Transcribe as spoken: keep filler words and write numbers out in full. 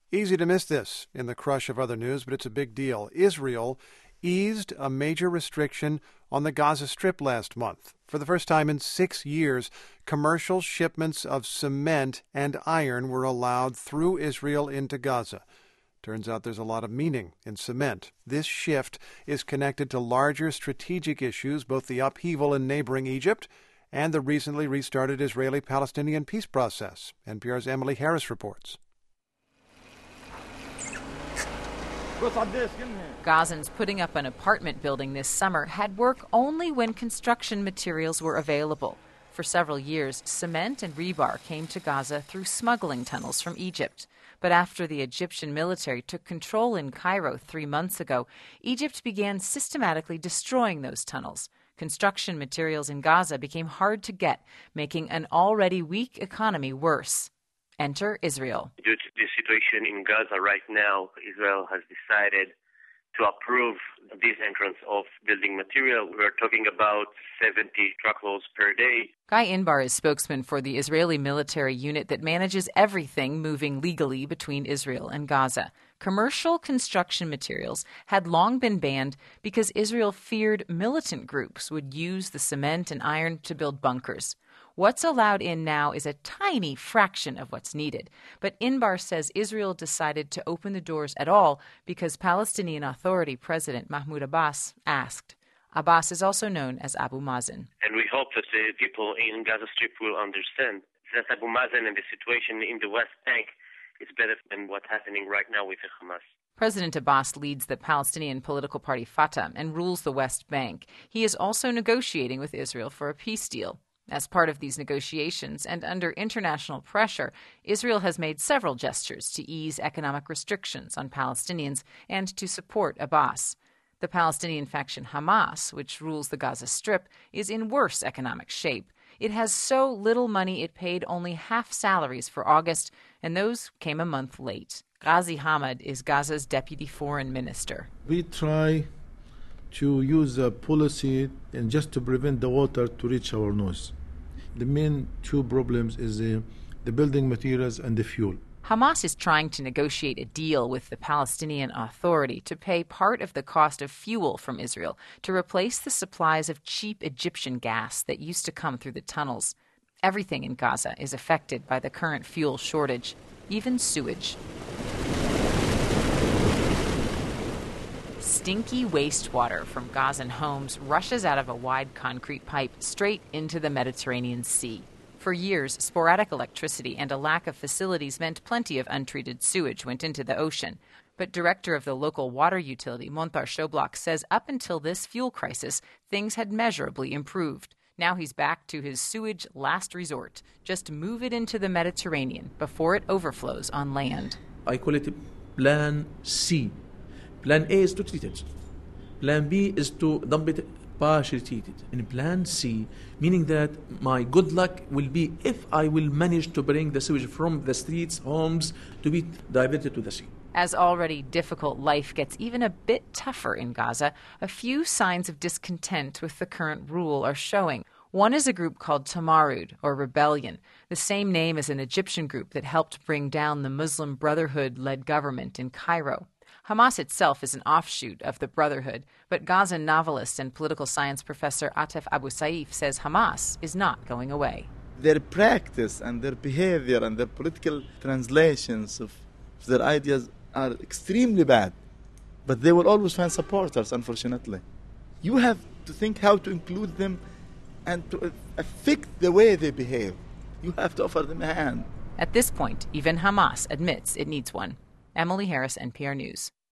Easy to miss this in the crush of other news, but it's a big deal. Israel eased a major restriction on the Gaza Strip last month. For the first time in six years, commercial shipments of cement and iron were allowed through Israel into Gaza. Turns out there's a lot of meaning in cement. This shift is connected to larger strategic issues, both the upheaval in neighboring Egypt and the recently restarted Israeli-Palestinian peace process. N P R's Emily Harris reports. Gazans putting up an apartment building this summer had work only when construction materials were available. For several years, cement and rebar came to Gaza through smuggling tunnels from Egypt. But after the Egyptian military took control in Cairo three months ago, Egypt began systematically destroying those tunnels. Construction materials in Gaza became hard to get, making an already weak economy worse. Enter Israel. Due to the situation in Gaza right now, Israel has decided to approve this entrance of building material. We're talking about seventy truckloads per day. Guy Inbar is spokesman for the Israeli military unit that manages everything moving legally between Israel and Gaza. Commercial construction materials had long been banned because Israel feared militant groups would use the cement and iron to build bunkers. What's allowed in now is a tiny fraction of what's needed. But Inbar says Israel decided to open the doors at all because Palestinian Authority President Mahmoud Abbas asked. Abbas is also known as Abu Mazen. And we hope that the people in Gaza Strip will understand that Abu Mazen and the situation in the West Bank is better than what's happening right now with Hamas. President Abbas leads the Palestinian political party Fatah and rules the West Bank. He is also negotiating with Israel for a peace deal. As part of these negotiations and under international pressure, Israel has made several gestures to ease economic restrictions on Palestinians and to support Abbas. The Palestinian faction Hamas, which rules the Gaza Strip, is in worse economic shape. It has so little money it paid only half salaries for August, and those came a month late. Ghazi Hamad is Gaza's deputy foreign minister. We try to use a policy and just to prevent the water to reach our nose. The main two problems is uh, the building materials and the fuel. Hamas is trying to negotiate a deal with the Palestinian Authority to pay part of the cost of fuel from Israel to replace the supplies of cheap Egyptian gas that used to come through the tunnels. Everything in Gaza is affected by the current fuel shortage, even sewage. Stinky wastewater from Gazan homes rushes out of a wide concrete pipe straight into the Mediterranean Sea. For years, sporadic electricity and a lack of facilities meant plenty of untreated sewage went into the ocean. But director of the local water utility, Montar Shoblak, says up until this fuel crisis, things had measurably improved. Now he's back to his sewage last resort. Just move it into the Mediterranean before it overflows on land. I call it Plan C. Plan A is to treat it. Plan B is to dump it partially treated. And Plan C, meaning that my good luck will be if I will manage to bring the sewage from the streets, homes, to be diverted to the sea. As already difficult life gets even a bit tougher in Gaza, a few signs of discontent with the current rule are showing. One is a group called Tamarud, or Rebellion, the same name as an Egyptian group that helped bring down the Muslim Brotherhood-led government in Cairo. Hamas itself is an offshoot of the Brotherhood, but Gazan novelist and political science professor Atef Abu Saif says Hamas is not going away. Their practice and their behavior and their political translations of their ideas are extremely bad, but they will always find supporters, unfortunately. You have to think how to include them and to affect the way they behave. You have to offer them a hand. At this point, even Hamas admits it needs one. Emily Harris, N P R News.